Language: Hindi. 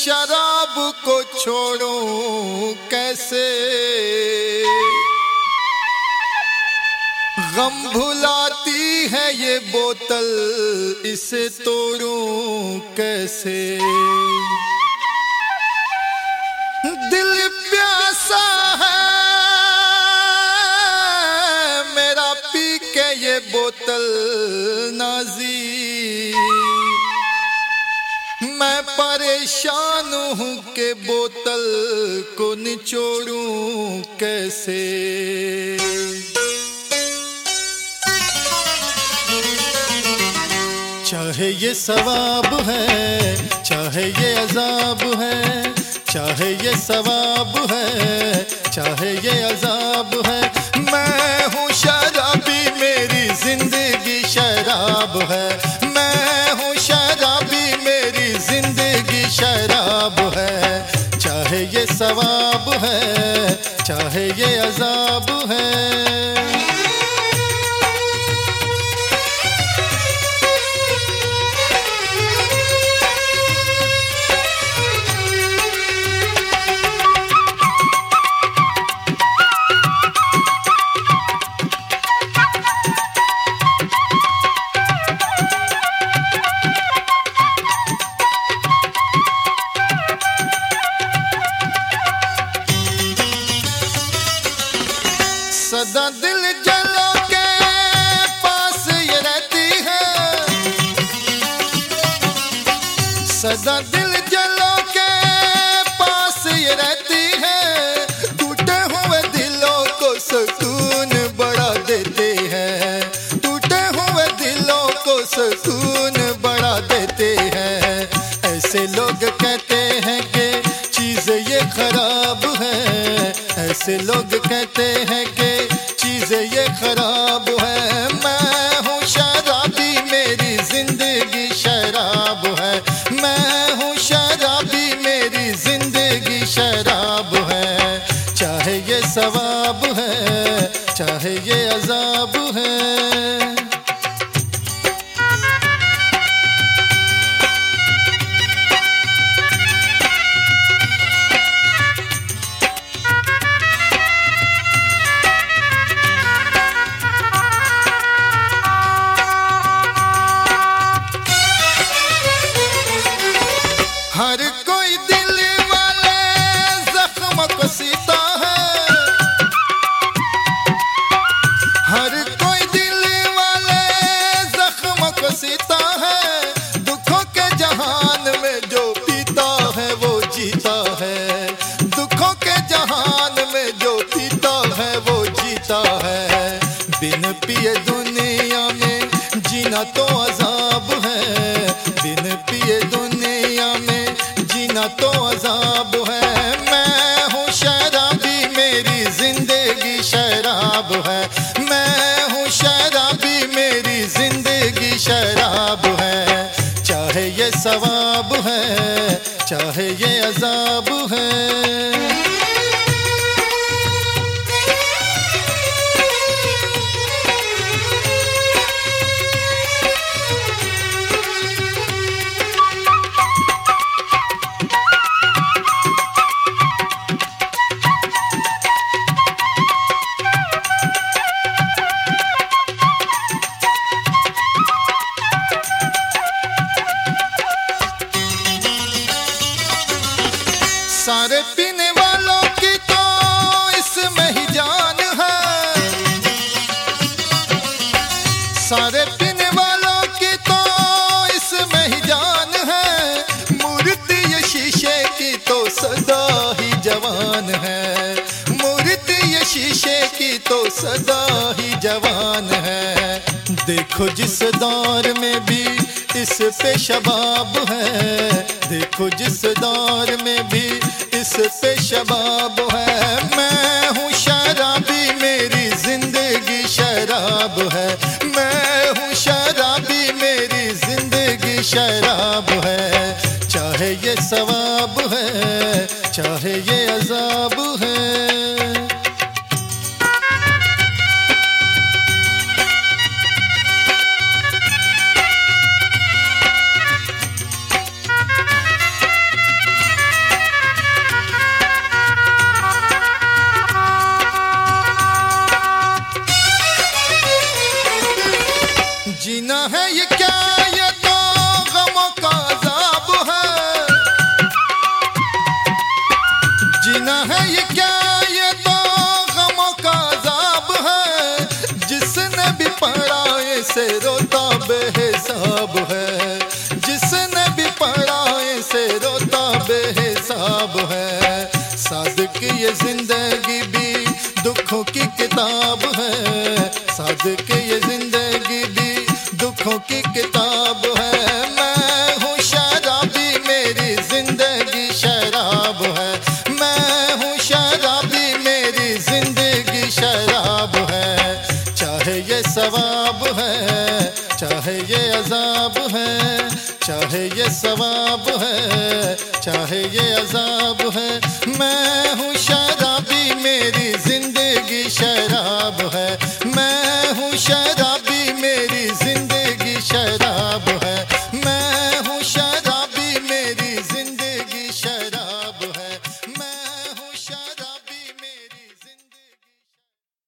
शराब को छोड़ूं कैसे, गम भुलाती है ये बोतल, इसे तोड़ूं कैसे। दिल प्यासा है मेरा, पी के ये बोतल नाजी। मैं परेशान हूँ कि बोतल को निचोड़ूं कैसे। चाहे ये सवाब है, चाहे ये अजाब है, चाहे ये सवाब है, चाहे ये अजाब है, मैं हूँ शराबी, मेरी जिंदगी शराब है। मैं हूँ शराबी, मेरी जिंदगी शराब है। चाहे ये सवाब है, चाहे ये अजाब है। सदा दिल जलों के पास ये रहती है, सदा दिल जलों के पास ये रहती है। टूटे हुए दिलों को सुकून बड़ा देते हैं, टूटे हुए दिलों को सुकून बड़ा देते हैं। ऐसे लोग कहते हैं कि चीज़ ये खराब है, ऐसे लोग कहते हैं कि चीज़ ये खराब है। मैं हूँ शराबी, मेरी जिंदगी शराब है। मैं हूँ शराबी, मेरी जिंदगी शराब है। चाहे ये सवाब है, चाहे ये अजाब है। हर कोई दिल वाले जख्म को सीता है, हर कोई दिल वाले जख्म को सीता है। दुखों के जहान में जो पीता है वो जीता है, दुखों के जहान में जो पीता है वो जीता है। बिन पिए दुनिया में जीना तो अजाब है, बिन पिए दुनिया में जीना तो अजाब है। मैं हूँ शराबी, मेरी जिंदगी शराब है। मैं हूँ शराबी, मेरी जिंदगी शराब है। चाहे ये सवाब है, चाहे ये अजाब है। सारे पीने वालों की तो इसमें ही जान है, सारे पीने वालों की तो इसमें ही जान है। मूर्ति ये शीशे की तो सदा ही जवान है, मूर्ति ये शीशे की तो सदा ही जवान है। देखो जिस दौर में भी इस पे शबाब है, देखो जिस दौर में भी इस पे शबाब है। मैं हूँ शराबी, मेरी जिंदगी शराब है। मैं हूँ शराबी, मेरी जिंदगी शराब है। चाहे ये सवाब है, चाहे ये अजाब है। इसे रोता बेहिसाब है, जिसने भी पढ़ा इसे रोता बेहिसाब है। सादिक ये जिंदगी भी दुखों की किताब है, सादिक ये जिंदगी भी दुखों की किताब है। मैं हूँ शराबी मेरी जिंदगी शराब है, मैं हूँ शराबी मेरी जिंदगी शराब है। चाहे ये सवाब है चाहे ये अजाब है, चाहे ये सवाब है चाहे ये अजाब है, मैं हूँ शराबी मेरी जिंदगी शराब है, मैं हूँ शराबी